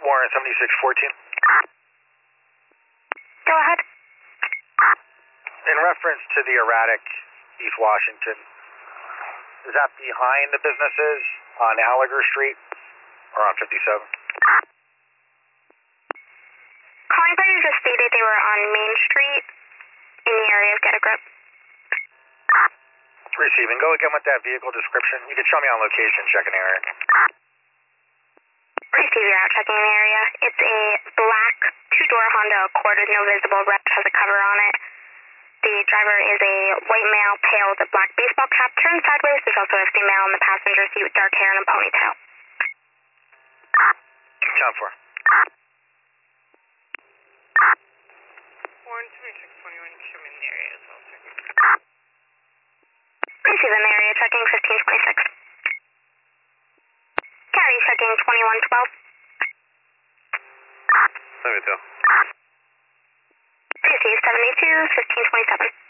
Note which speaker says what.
Speaker 1: Warren 7614.
Speaker 2: Go ahead.
Speaker 1: In reference to the erratic East Washington, is that behind the businesses on Gallagher Street or on 57?
Speaker 2: Calling party just stated they were on Main Street in the area of Get a Grip.
Speaker 1: Receiving. Go again with that vehicle description. You can show me on location, checking area.
Speaker 2: Receive, you're out checking the area. It's a black two-door Honda Accord with no visible rep, has a cover on it. The driver is a white male, pale with a black baseball cap turned sideways. There's also a female in the passenger seat with dark hair and a ponytail.
Speaker 1: Count for.
Speaker 3: Warren 2621, show me in the area as well, sir.
Speaker 2: Receive in the area, checking 1526. County checking 2112.
Speaker 1: 72.
Speaker 2: Receive 72, 1527.